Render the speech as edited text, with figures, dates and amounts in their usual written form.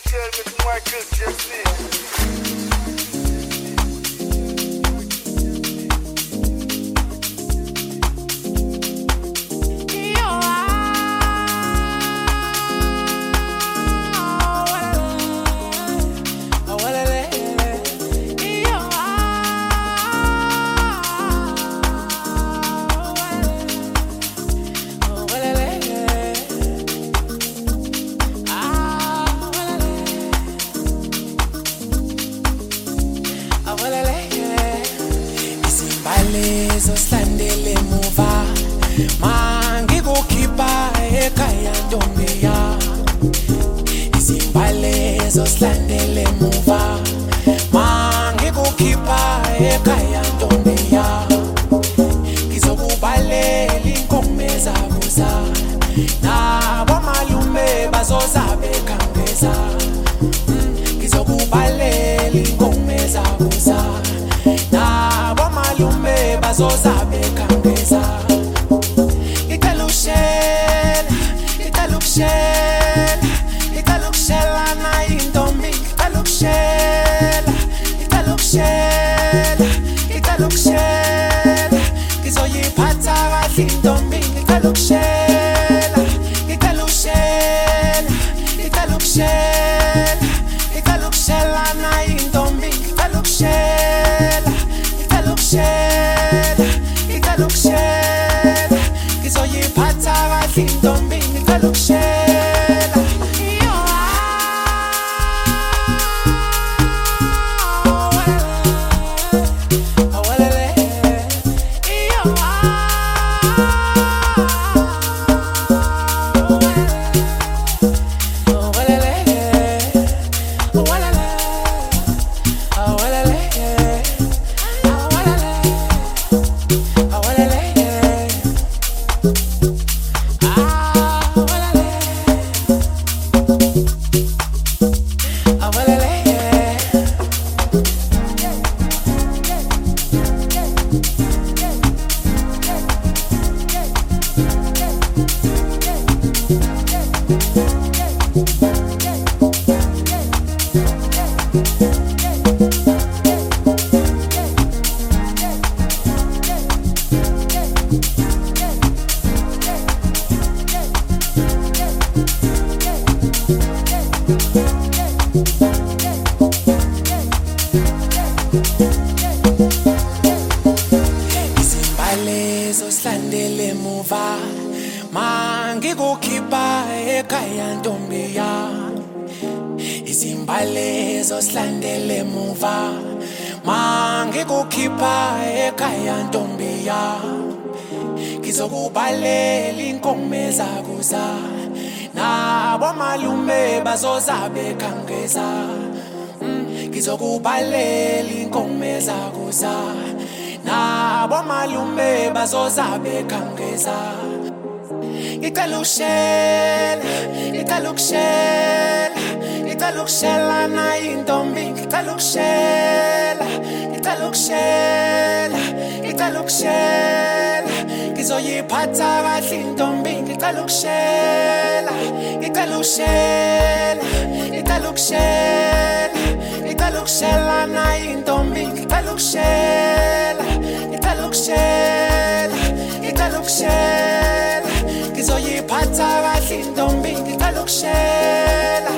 Zoslandele muva mangikukhipha ekhaya ntombi ya izimbale zoslandele muva mangikukhipha ekhaya ntombi ya ngizokubalela inkomo ezakuza nabo malume bazozabe khangeza ngizokubalela inkomo ezakuza nabo malume bazozabe khangeza italukushela na intombi italukushela ngizoyiphatha kahle intombi italukushela na intombi italukushela ngizoyiphatha kahle intombi italukushela izimbale zoslandele muva mangikukhipha ekhaya ntombi ya izimbale zoslandele muva mangikukhipha ekhaya ntombi ya ngizokubalela inkomo ezakuza nabo malume bazozabe khangeza ngizokubalela inkomo ezakuza nabo malume bazozabe khangeza italukushela na intombi italukushela ngizoyiphatha kahle intombi italukushela na intombi italukushela ngizoyiphatha kahle intombi italukushela